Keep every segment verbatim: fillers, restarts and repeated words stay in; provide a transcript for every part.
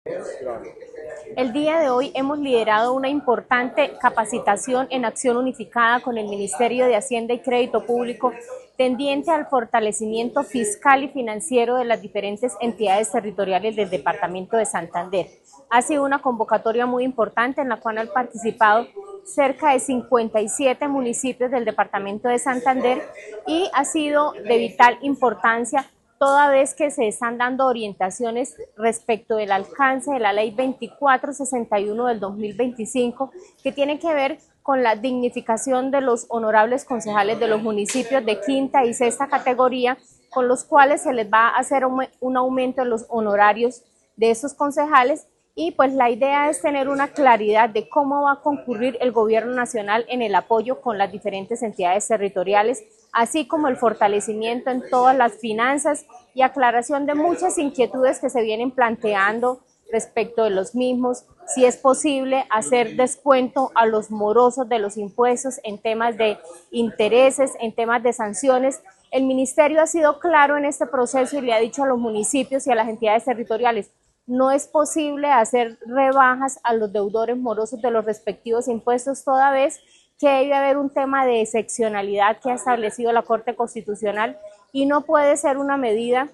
El día de hoy hemos liderado una importante capacitación en acción unificada con el Ministerio de Hacienda y Crédito Público tendiente al fortalecimiento fiscal y financiero de las diferentes entidades territoriales del Departamento de Santander. Ha sido una convocatoria muy importante en la cual han participado cerca de cincuenta y siete municipios del Departamento de Santander y ha sido de vital importancia toda vez que se están dando orientaciones respecto del alcance de la ley veinticuatro sesenta y uno del dos mil veinticinco, que tiene que ver con la dignificación de los honorables concejales de los municipios de quinta y sexta categoría, con los cuales se les va a hacer un aumento en los honorarios de esos concejales. Y pues la idea es tener una claridad de cómo va a concurrir el gobierno nacional en el apoyo con las diferentes entidades territoriales, así como el fortalecimiento en todas las finanzas y aclaración de muchas inquietudes que se vienen planteando respecto de los mismos, si es posible hacer descuento a los morosos de los impuestos en temas de intereses, en temas de sanciones. El ministerio ha sido claro en este proceso y le ha dicho a los municipios y a las entidades territoriales: no es posible hacer rebajas a los deudores morosos de los respectivos impuestos, toda vez que debe haber un tema de excepcionalidad que ha establecido la Corte Constitucional y no puede ser una medida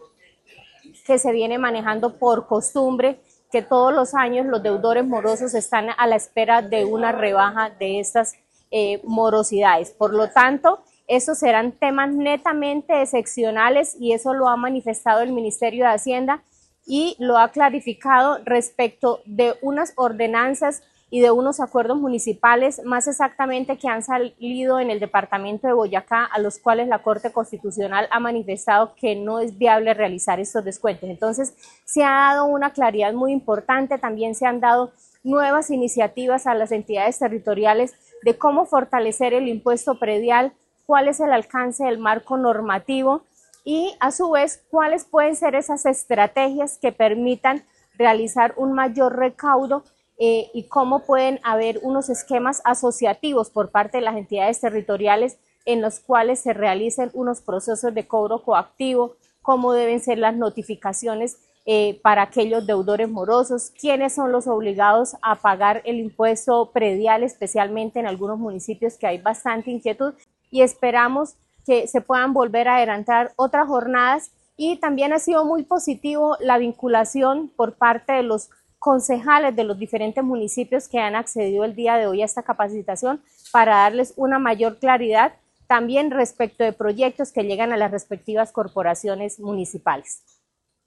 que se viene manejando por costumbre, que todos los años los deudores morosos están a la espera de una rebaja de estas eh, morosidades. Por lo tanto, esos serán temas netamente excepcionales y eso lo ha manifestado el Ministerio de Hacienda y lo ha clarificado respecto de unas ordenanzas y de unos acuerdos municipales, más exactamente que han salido en el departamento de Boyacá, a los cuales la Corte Constitucional ha manifestado que no es viable realizar estos descuentos. Entonces, se ha dado una claridad muy importante, también se han dado nuevas iniciativas a las entidades territoriales de cómo fortalecer el impuesto predial, cuál es el alcance del marco normativo, y a su vez cuáles pueden ser esas estrategias que permitan realizar un mayor recaudo eh, y cómo pueden haber unos esquemas asociativos por parte de las entidades territoriales en los cuales se realicen unos procesos de cobro coactivo, cómo deben ser las notificaciones eh, para aquellos deudores morosos, quiénes son los obligados a pagar el impuesto predial, especialmente en algunos municipios que hay bastante inquietud, y esperamos que se puedan volver a adelantar otras jornadas. Y también ha sido muy positivo la vinculación por parte de los concejales de los diferentes municipios que han accedido el día de hoy a esta capacitación para darles una mayor claridad también respecto de proyectos que llegan a las respectivas corporaciones municipales.